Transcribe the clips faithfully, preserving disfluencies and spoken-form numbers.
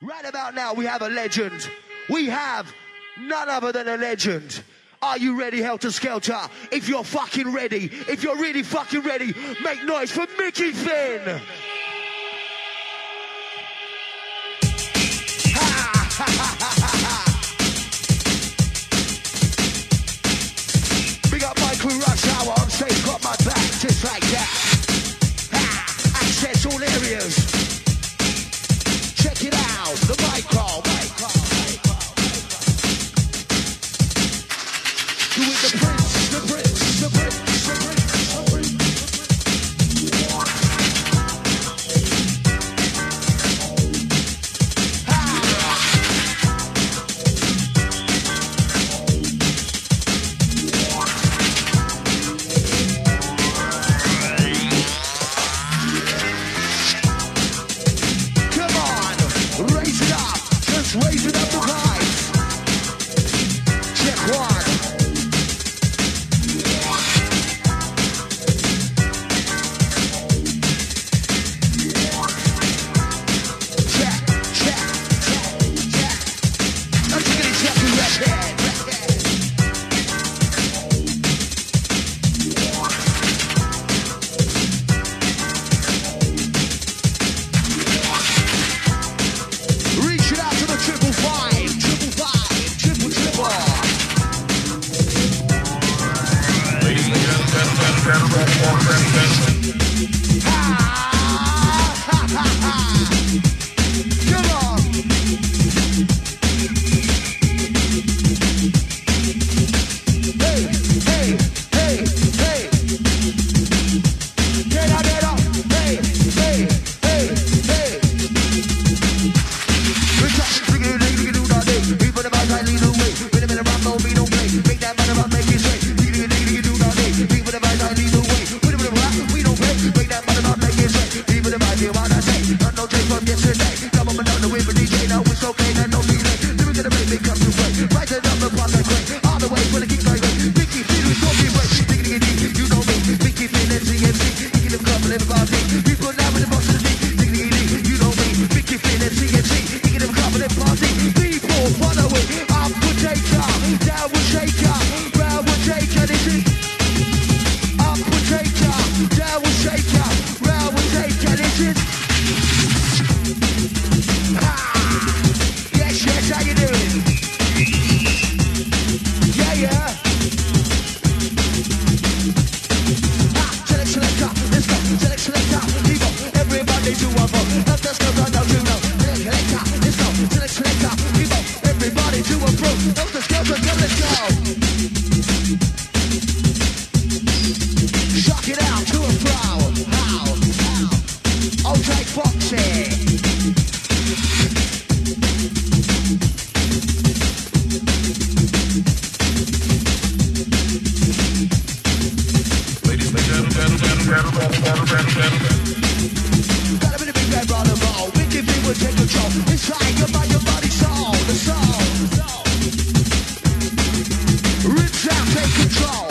Right about now, we have a legend. We have none other than a legend. Are you ready, Helter Skelter? If you're fucking ready, if you're really fucking ready, make noise for Mickey Finn. Big up my crew, Rush Hour on stage, got my back, just like that. Ha! Access all areas. Check it out, the micro, micro, micro. Doing the Prince, the Prince, the Prince, the Prince, the Prince. Raise it up the price. Check one. Check, check, check, check. I'm just gonna check the record. Reach it out to the triple five, triple five, triple triple. Ladies and gentlemen, ha ha ha ha. Come on. Hey, hey, hey, hey. Get up, get up. Hey, hey, hey, hey. People the vibes I lead the way. Wait a minute, Rambo, we don't play. Make that matter up, make it straight. People the vibes I lead the way. Wait a minute, rap, we don't play. Make that matter up, make it straight. People the vibes, hear what I say. Not no take from yesterday. Come on, down the way for D J, now it's okay, now no delay. Lyrics gonna make me come to play. Rise it up, the pop that great. All the way for the kick like way. Mickey Finn, we don't be way. Diggity dee, you know me. Mickey Finn and C M C. Kicking them couple of party. People now with the boss of the beat. Diggity dee, you know me. Mickey Finn and C M C. Kicking them couple of party. People follow it. Up with taker, down with shaker, round with taker. This is up with taker, down with shaker, round with taker. This is ah. Yes, yes, how you doing? Yeah, yeah. Ah, select, selector, let's go. Select, selector, people, everybody do a vote. Help us go, go, no, do no. Select, selector, let's go. Select, selector, people, everybody do a vote. Help us go, go, go, let's go. Shock it out to a flow. How? How? Old Jake Foxy. Ladies and gentlemen, got a bit of big red on the roll. Mickey Finn will take control. Inside your mind, your body, soul, the soul. Rinse out, take control.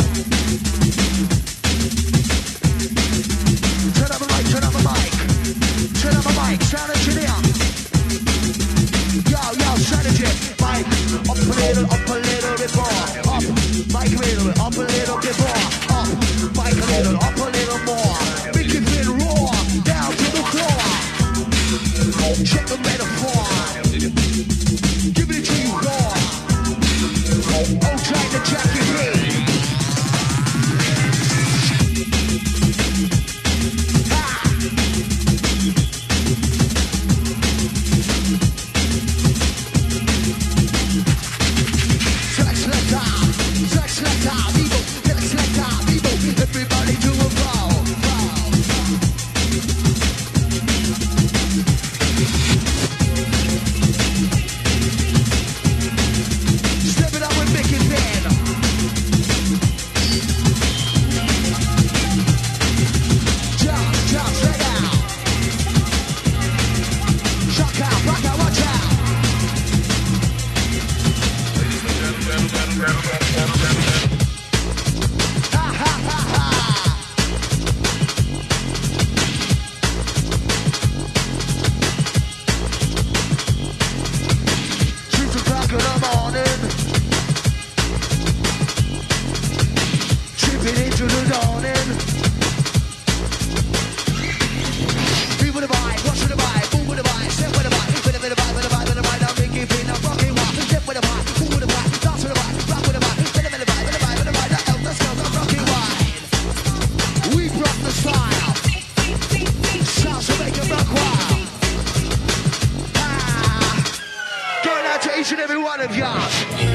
Turn up the mic, turn up the mic. Turn up the mic, sound engineer. Yo, yo, strategy. Mic, up a little, up a little bit more. Up, mic a little, up a little bit more. Up, mic a little, up a little more. Mickey Finn roar, down to the floor. Check the metaphor. Give it to you raw. Oh, try to jack your head. each and every one of y'all.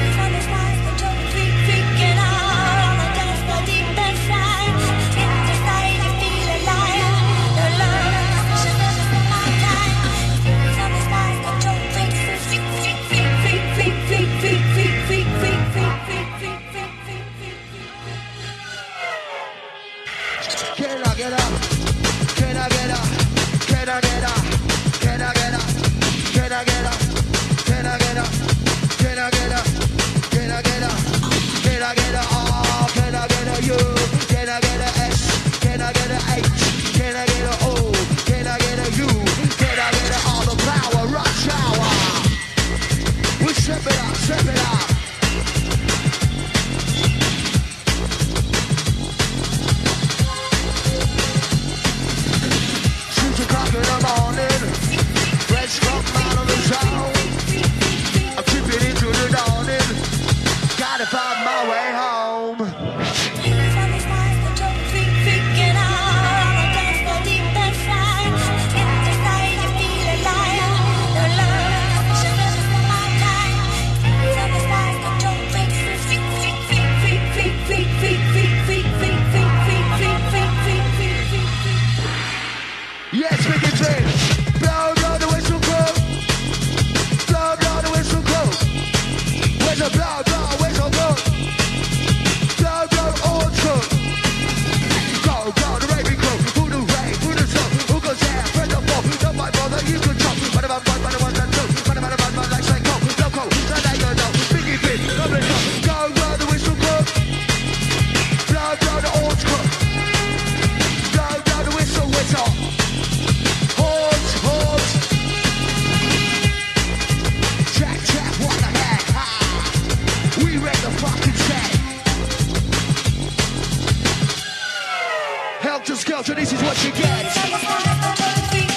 Can I get up? Can I get up? Can I get up? Can I get up? Can I get up? Can I get up? Can I get up? Can I get up? Can I get a R? Can I get a U? Can I get a S? Can I get a H? Can I get a O? Can I get a U? Can I get a all the power? Rush hour. We step it up, step it up. Six o'clock in the morning. Let's come out of the zone. I'm tripping into the dawning. Gotta find my way home. Yes, we can train. Blow, blow the whistle, blow. Blow, blow the whistle, blow. Whistle, blow, blow, whistle, blow. Blow, blow, old school. Go, go, the raving crew. Who the rave, who the soul, who goes there, friend or foe. Don't fight for that you control. What about one, what about one, two? What about one, one, like Psycho, Loco, so now you know. Biggie, big, double go. Go, blow the whistle, blow. Blow, blow the old school. Blow, blow the whistle, whistle. Horns, horns. Check, check, what the heck, ha. We ready the fucking set. Helter Skelter, this is what you get.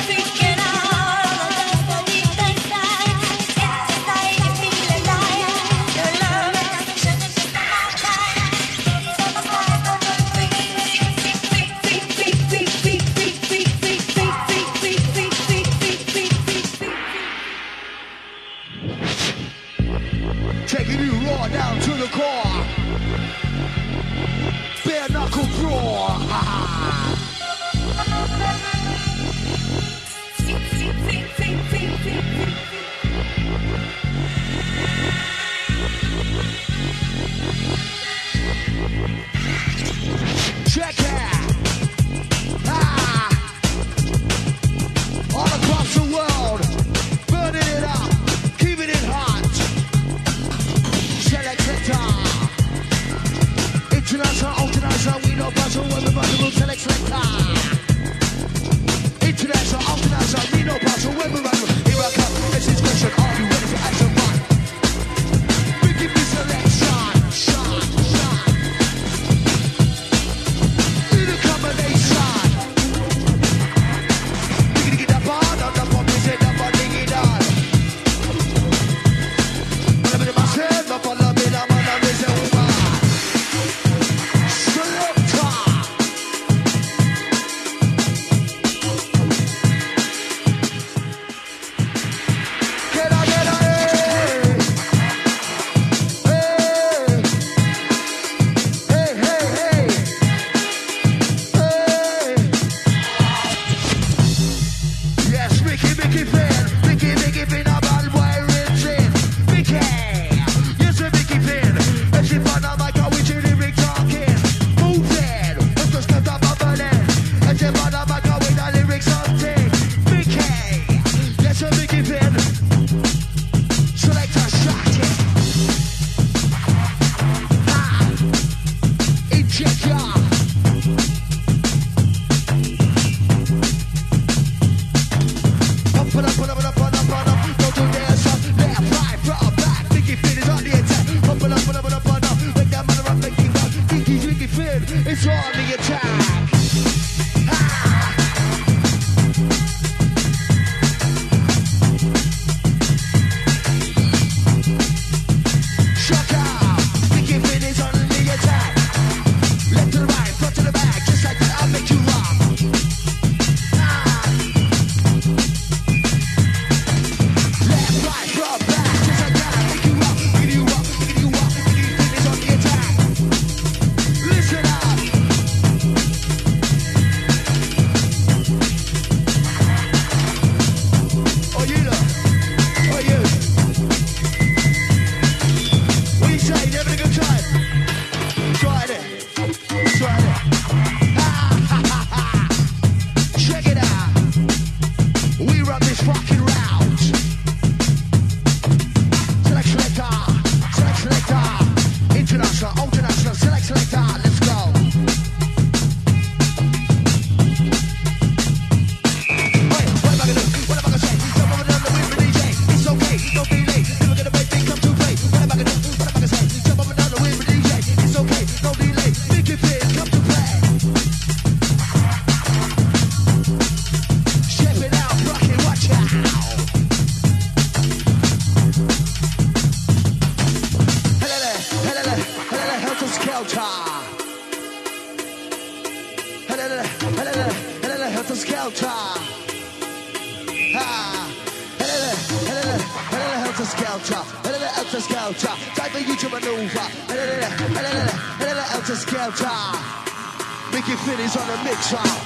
Taking you raw down to the core. Bare knuckle brawl. Check it. Ah. All across the world, burning it up, keeping it hot. Select it up. skelter, a little helter skelter. Time for you to maneuver, a little, a little, a little helter skelter. Mickey Finney's on the mixer.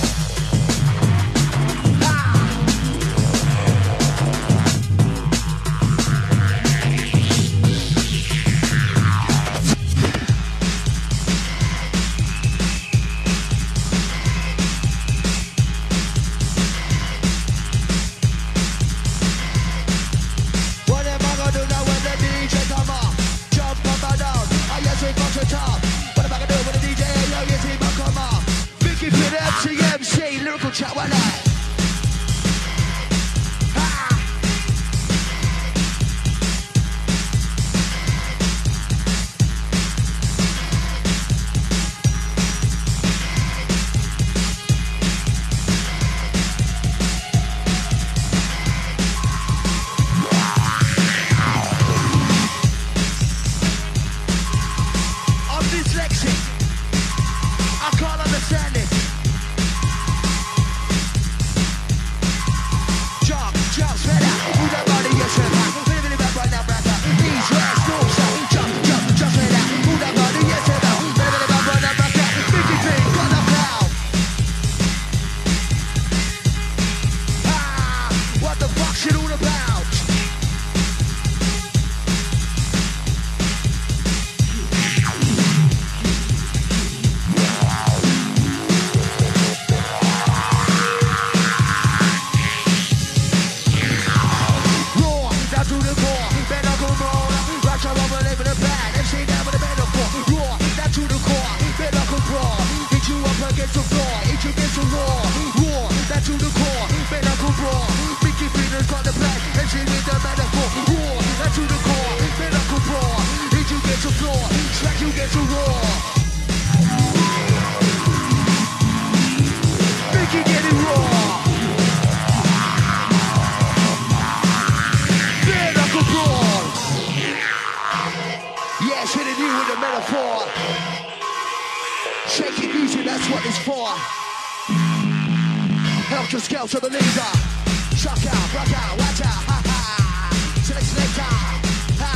To the leader, shock out, rock out, watch out, ha ha. Select selector, ha.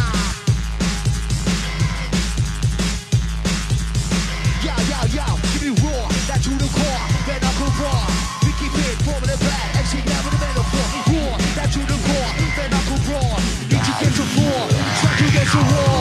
Yo, yo, yo, give me raw, that to the core, then I go raw. We keep it, forming the bad, M C down with the metaphor. Raw, that to the core, then I go raw. Need to get to four, try to get to raw.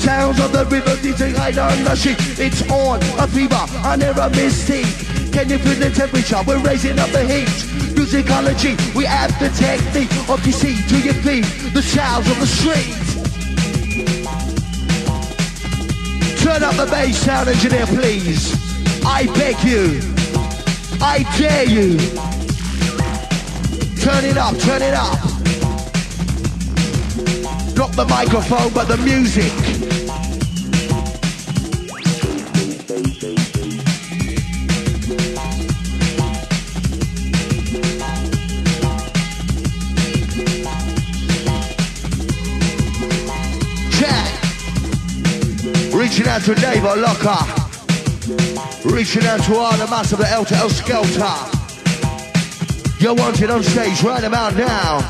Sounds of the river, D J right on the sheet. It's on, a fever, I never miss heat. Can you feel the temperature? We're raising up the heat. Musicology, we have the technique. Off your seat to your feet, the sounds of the street. Turn up the bass, sound engineer, please. I beg you, I dare you. Turn it up, turn it up. Not the microphone, but the music. Reaching out to Neighbor Locker. Reaching out to all the mass of the L to L Skelter. You're wanted on stage right about now.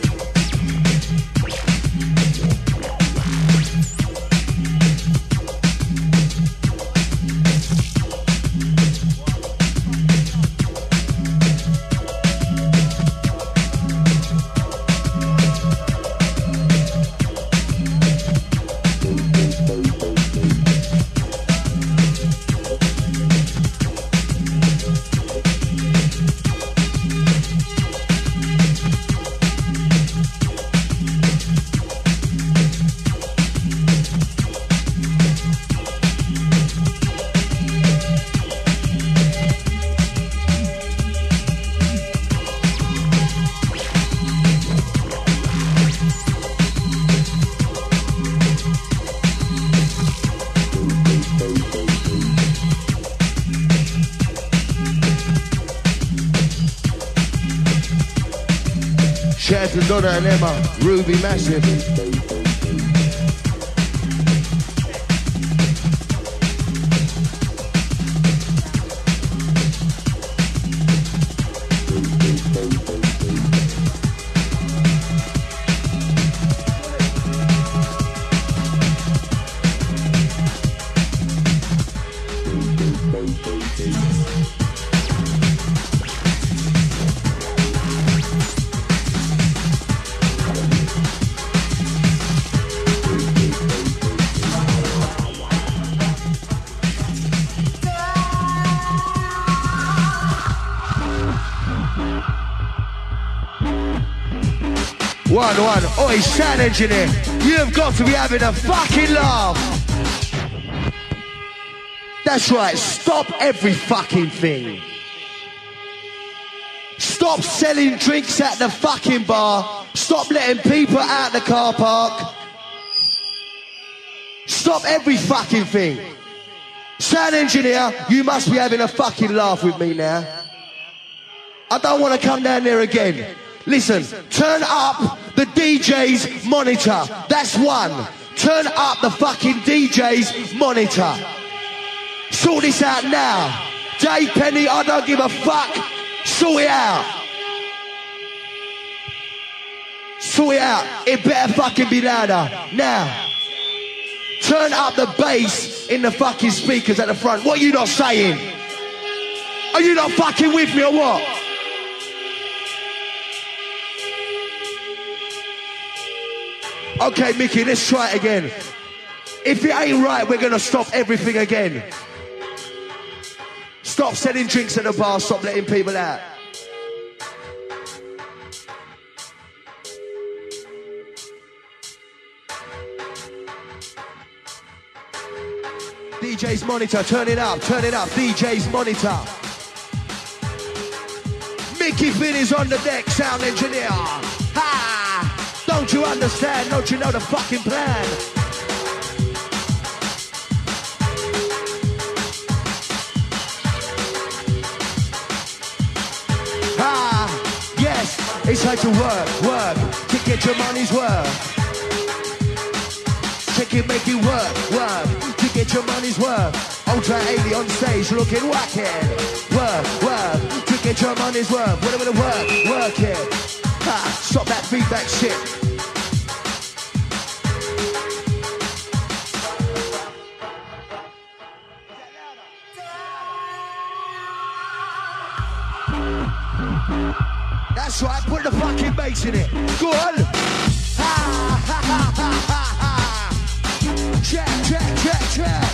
Shout out to Donna and Emma, Ruby Massive. One, one. Oi, sound engineer, you've got to be having a fucking laugh. That's right, stop every fucking thing. Stop selling drinks at the fucking bar. Stop letting people out the car park. Stop every fucking thing. Sound engineer, you must be having a fucking laugh with me now. I don't want to come down there again. Listen, turn up the D J's monitor. That's one. Turn up the fucking D J's monitor. Sort this out now. Dave Penny, I don't give a fuck. Sort it out. Sort it out. It better fucking be louder. Now. Turn up the bass in the fucking speakers at the front. What are you not saying? Are you not fucking with me or what? Okay, Mickey, let's try it again. If it ain't right, we're gonna stop everything again. Stop selling drinks at the bar, stop letting people out. D J's monitor, turn it up, turn it up, D J's monitor. Mickey Finn is on the deck, sound engineer. Ha! Don't you understand? Don't you know the fucking plan? Ah, yes, it's time to work, work, to get your money's worth. Check it, make it work, work, to get your money's worth. Ultra eighty on stage, looking wacky. Work, work, to get your money's worth. Whatever the work, work it. Ha, stop that feedback shit. That's right, put the fucking bass in it. Go on. Ha, ha, ha, ha, ha, ha. check, check, check, check.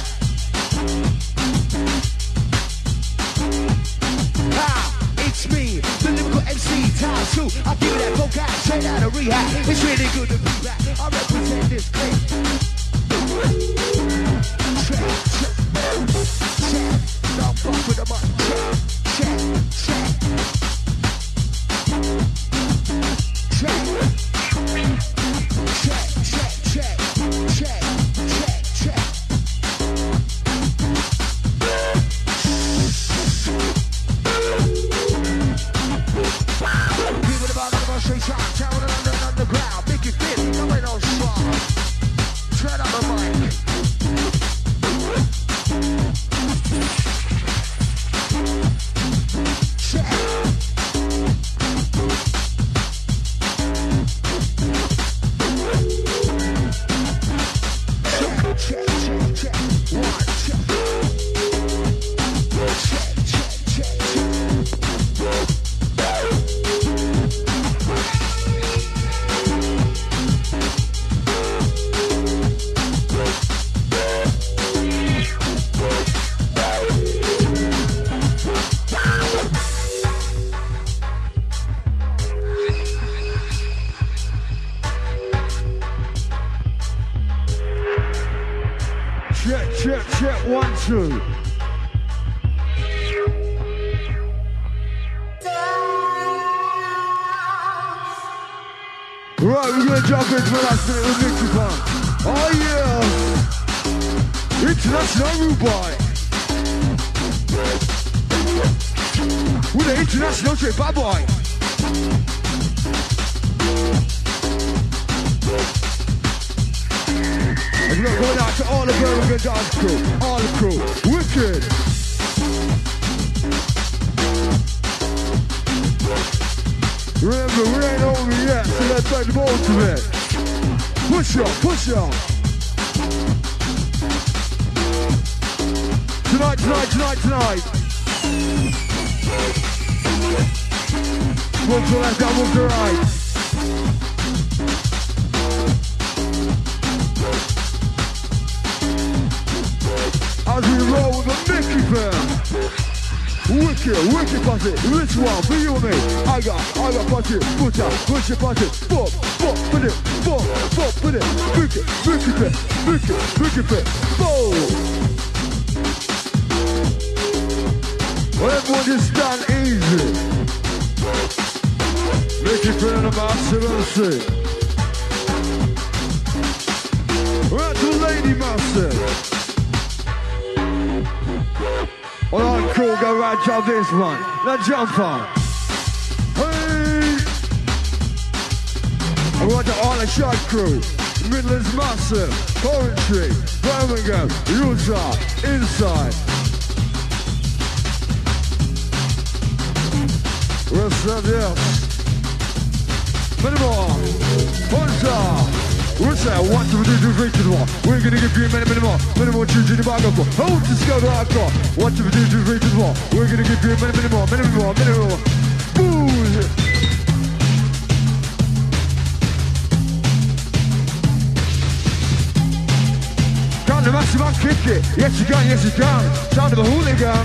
Ah, it's me, the lyrical M C, time two. I give that vocal straight out of rehab. It's really good to be back. I represent this clip. Check, check, check. Don't fuck with the mic. Check, check, check. Check, check, check, check, check, check. People about the streets, town and under, underground. Make it fit, no way no strong. Turn up the mic. Check. Check, check, check, one, check. Check, check, check, check. Check, check, check, one, two. Right, we're gonna jump into the last minute with Nicky Punk. Oh yeah! International Rude Boy. With the international trip, bad boy. And we're going out to all the Birmingham dance crew, all the crew, wicked. Remember, we ain't over yet, so let's take the ball to it. Push up, push up. Tonight, tonight, tonight, tonight. Move to the left, down, move to the right. As we roll with the Mickey fam. Wicked, wicked party. Which one for you and me? I got, I got party. Push up, push your party. Bop, bop, put it, bop, bop, put it. Wicked, wicked pit, wicked, wicked pit. Boom. Well, everyone just stand easy. Mickey fam and the master and see. We're at the lady master. Alright, cool, go right, jump this one. Now jump on. Hey! I want the all the shot crew. Midlands Massive, Coventry, Birmingham, Utah, inside. What's up, yes? Many more. What's up? What's that? One, two, three, two, three, two, one. We're gonna give you many, many more. Many more tunes in the bag of four. Hold this go to hardcore. One, two, three, two, three, two, one. We're gonna give you many, many more. Many, many more. Many more. Booze. Can the massive man kick it? Yes, you can. Yes, you can. Sound of a hooligan.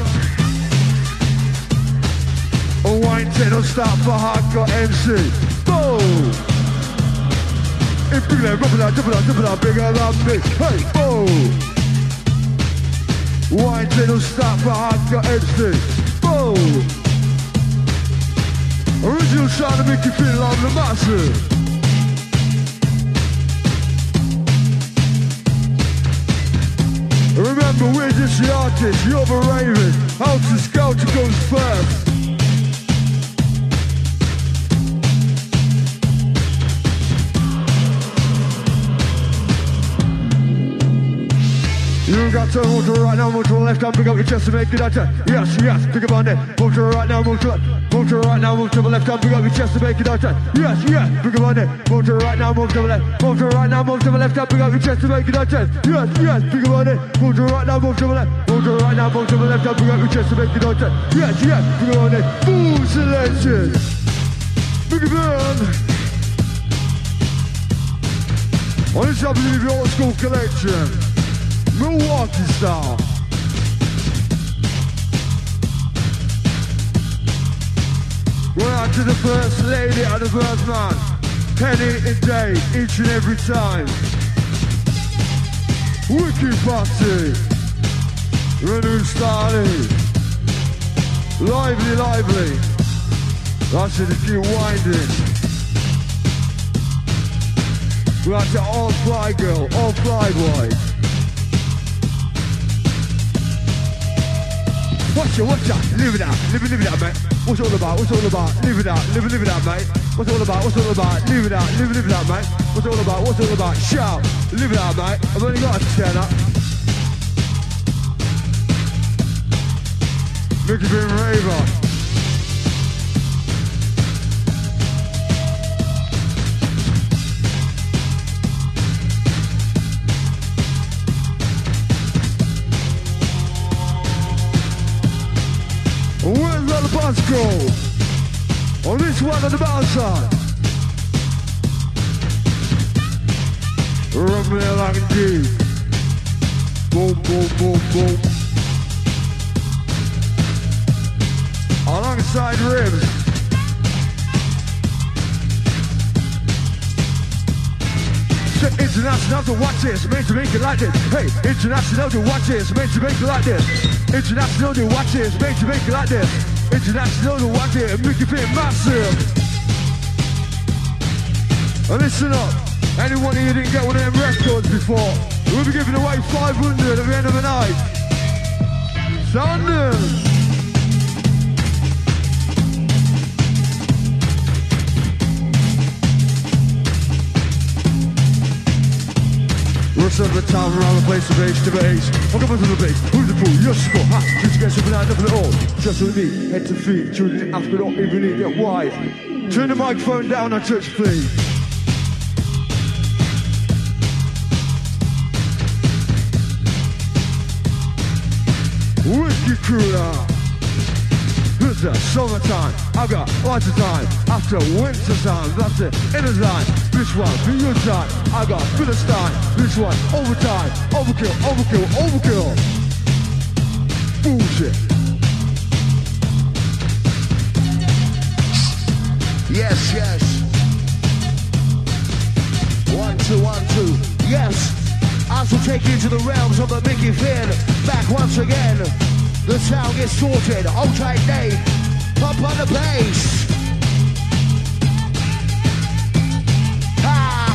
A wine tail start for hardcore M C. Boom. If big like rub it out, double out, double out, bigger than me. Hey, oh! Wine tail start for hardcore M C. Boom! Original sound to make you feel like the massive. Remember, we're just the artists, you're the raving. House and Sculpture goes first. You got to move to the right now, move to the left, and pick up your chest to make it out. Yes, yes, pick up on it. Move to the right now, move to the left. Move to the right now, move to the left, and pick up your chest to make it out. Yes, yes, pick up on it. Move to the right now, move to the left. Move to the right now, move to the left, and pick up your chest to make it out. Yes, yes, pick up on it. Move to the right now, move to the left. Move to the right now, move to the left, and pick up your chest to make it out. Yes, yes, pick up on it. Boom selection. Big burn. On this up, leave your old school collection. Milwaukee style. Going out to the first lady and the first man. Penny and Dave, each and every time. Wiki party. Renew starting. Lively, lively. That's it, if you winding. We're out to all fly girl, all fly boy. Watch it, watch out, live it out, live it, live it out, mate. What's it all about, what's it all about, live it out, live it, live it out, mate. What's it all about, what's it all about, live it out, live it, live it out, mate. What's it all about, what's it all about, shout, live it out, mate. I've only got a ten up. Mickey Finn Raver. Where's all the bus go? On this one on the bounce side. Rumbling like a G. Boom, boom, boom, boom. Alongside ribs. Say international to watch this, meant to make it like this. Hey, international to watch this, meant to make it like this. International to watch this, meant to make it like this. International to watch it, make it fit massive. And listen up, anyone here didn't get one of them records before, we'll be giving away five hundred at the end of the night. Sounders. Rush over the town around the place of age to base. Welcome to the base. Who's the fool? Yes, go. Ha! Just to get something out of it all. Just with me, head to feet. Tuning it after not even need it wide. Turn the microphone down on touch, please. Whiskey cooler. It's the summertime. I got lots of time. After winter time, that's it. In the time. This one for your time. I got Philistine. This one overtime. Overkill, overkill, overkill. Bullshit. Yes, yes. One, two, one, two. Yes. As we take you to the realms of the Mickey Finn. Back once again. The sound gets sorted. Hold tight, Dave. Pump on the bass. Ah.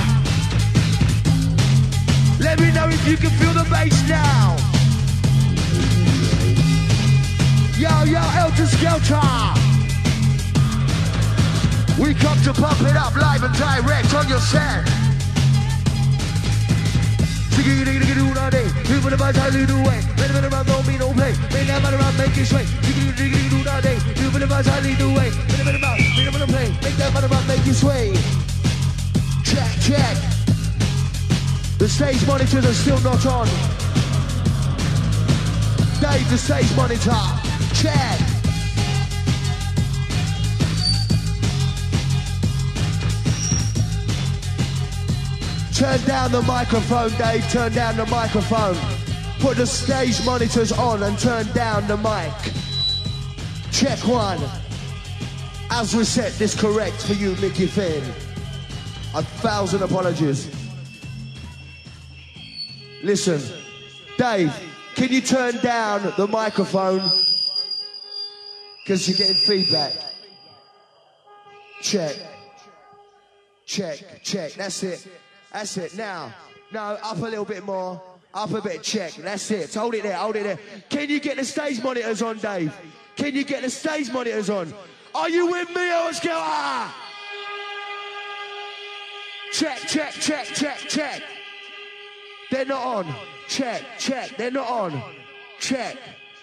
Let me know if you can feel the bass now. Yo, yo, Elter Skelter. We come to pump it up live and direct on your set. Make you sway. Check, check. The stage monitors are still not on. Dave, the stage monitor. Check. Turn down the microphone, Dave, turn down the microphone. Put the stage monitors on and turn down the mic. Check one. As we set this correct for you, Mickey Finn. A thousand apologies. Listen, Dave, can you turn down the microphone? Because you're getting feedback. Check. Check, check, that's it. That's it, now, now up a little bit more, up a bit, check, that's it, hold it there, hold it there. Can you get the stage monitors on, Dave? Can you get the stage monitors on? Are you with me or what's going on? Check, check, check, check, check. They're not on, check, check, they're not on, check.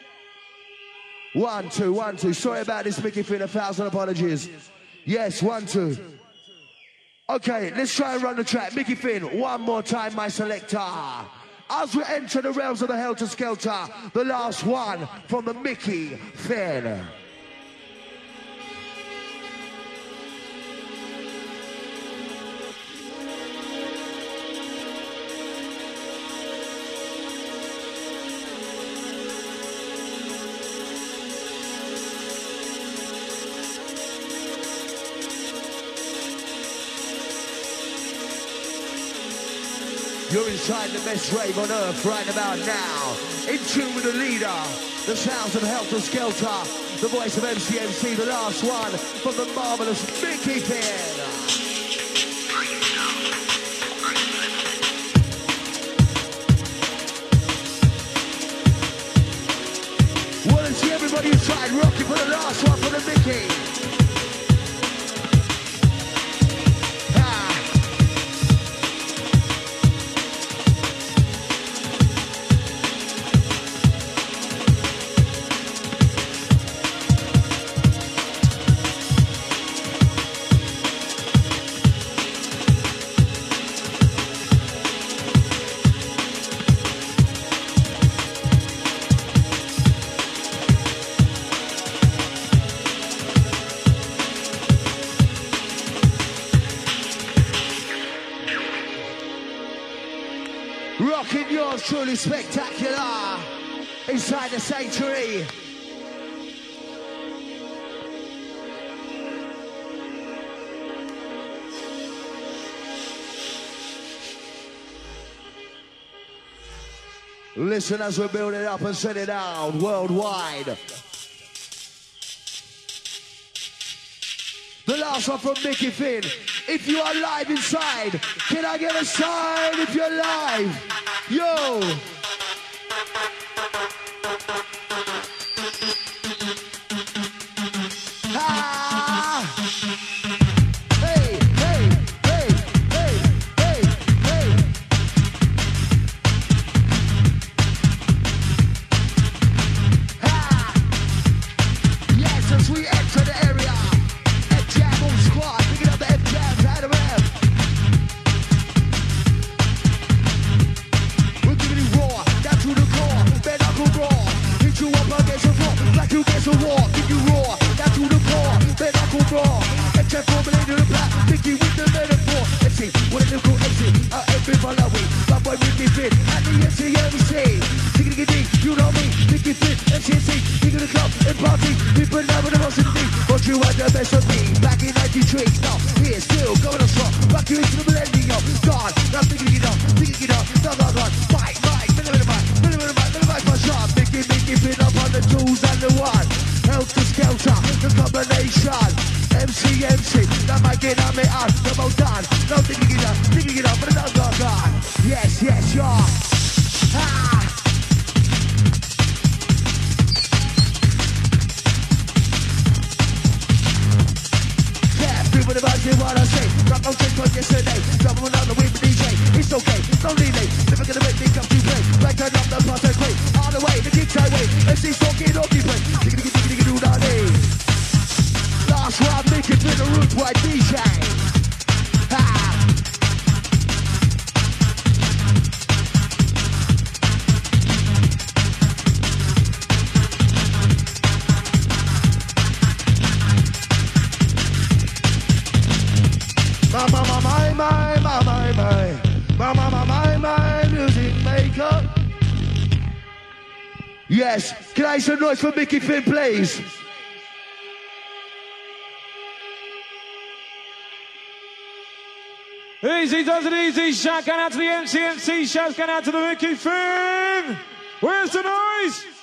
One, two, one, two, sorry about this, Mickey Finn, a thousand apologies. Yes, one, two. Okay, let's try and run the track. Mickey Finn, one more time, my selector. As we enter the realms of the Helter Skelter, the last one from the Mickey Finn. You're inside the best rave on earth right about now. In tune with the leader, the sounds of Helter Skelter, the voice of M C M C, the last one from the marvelous Mickey Finn. Well, and see everybody inside rocking for the last one for the Mickey. Rocking yours truly spectacular inside the sanctuary. Listen as we build it up and set it out worldwide. The last one from Mickey Finn. If you are live inside, can I get a sign if you're live? Yo! Ah! Hey, hey, hey, hey, hey, hey. Ah! Yes, as we enter the area. Squad, picking up the F-jams out of them. We're giving it raw, down to the core, bare knuckle raw. Hit you up against the floor, like you against a wall. Give you raw, down to the core, bare knuckle raw. F-jam formulated the black, Mickey with the metaphor. Let's see, what a lyrical exit, uh, every Malawi. My boy Mickey Finn, and the M C M C. Tickety-giddy, you know me, Mickey Finn, M C M C. King of the club, and party, people now with the most of me. But you are the best of me, back in ninety-three, now here still going on strong. Rock you into the millennium, God, now thinking it up, thinking it up, no, no, no, fight, fight, minute, minute, minute, minute, minute, minute, minute, my shot, Mickey, Mickey, Finn up on the tools and the one. Helter Skelter, the combination, M C M C, now my get on me out, no more done, no thinking it up, thinking it up, but it's not gone. Yes, yes, y'all. Ah! People about you what I say. Rock on take on yesterday. Double on the way with D J. It's okay, don't leave me. Never gonna make me come to play. Like turn up the part I play. All the way, the kick I wait. M C's talking, okay, play. Digga digga digga digga do that day. Last one, make it with a root white D J. Ha! My, my, my, my, my, my, my, my, my, my, my, my, my, music maker. Yes, can I hear some noise for Mickey Finn, please? Easy does it easy. Shout going out to the M C M C. Shout going out to the Mickey Finn. Where's the noise?